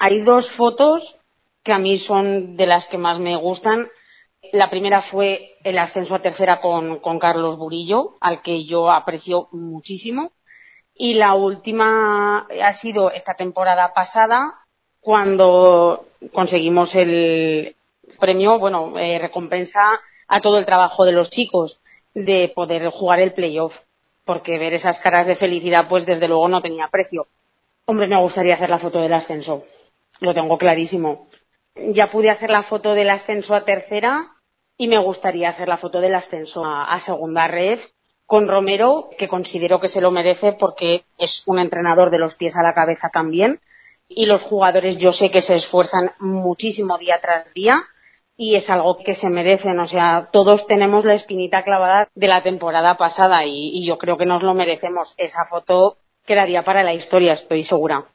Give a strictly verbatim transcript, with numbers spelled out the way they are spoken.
Hay dos fotos que a mí son de las que más me gustan. La primera fue el ascenso a tercera con, con Carlos Burillo, al que yo aprecio muchísimo. Y la última ha sido esta temporada pasada, cuando conseguimos el premio, bueno, eh, recompensa a todo el trabajo de los chicos, de poder jugar el playoff, porque ver esas caras de felicidad, pues desde luego no tenía precio. Hombre, me gustaría hacer la foto del ascenso, lo tengo clarísimo. Ya pude hacer la foto del ascenso a tercera y me gustaría hacer la foto del ascenso a, a segunda ref con Romero, que considero que se lo merece porque es un entrenador de los pies a la cabeza también, y los jugadores yo sé que se esfuerzan muchísimo día tras día y es algo que se merecen. O sea, todos tenemos la espinita clavada de la temporada pasada y, y yo creo que nos lo merecemos. Esa foto quedaría para la historia, estoy segura.